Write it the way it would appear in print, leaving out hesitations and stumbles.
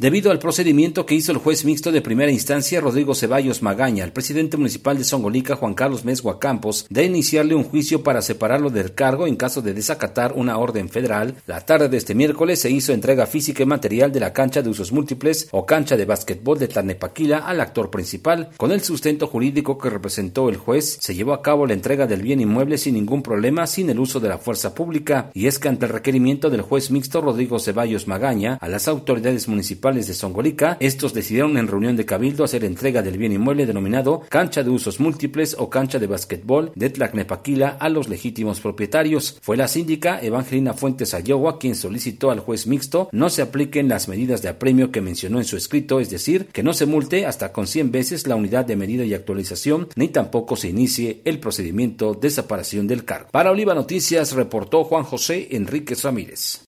Debido al procedimiento que hizo el juez mixto de primera instancia Rodrigo Ceballos Magaña, el presidente municipal de Zongolica, Juan Carlos Mezgua Campos, de iniciarle un juicio para separarlo del cargo en caso de desacatar una orden federal, la tarde de este miércoles se hizo entrega física y material de la cancha de usos múltiples o cancha de básquetbol de Tlalnepaquila al actor principal. Con el sustento jurídico que representó el juez, se llevó a cabo la entrega del bien inmueble sin ningún problema, sin el uso de la fuerza pública, y es que ante el requerimiento del juez mixto Rodrigo Ceballos Magaña a las autoridades municipales de Zongolica, estos decidieron en reunión de cabildo hacer entrega del bien inmueble denominado cancha de usos múltiples o cancha de básquetbol de Tlalnepaquila a los legítimos propietarios. Fue la síndica Evangelina Fuentes Ayogua quien solicitó al juez mixto no se apliquen las medidas de apremio que mencionó en su escrito, es decir, que no se multe hasta con 100 veces la unidad de medida y actualización, ni tampoco se inicie el procedimiento de separación del cargo. Para Oliva Noticias reportó Juan José Enríquez Ramírez.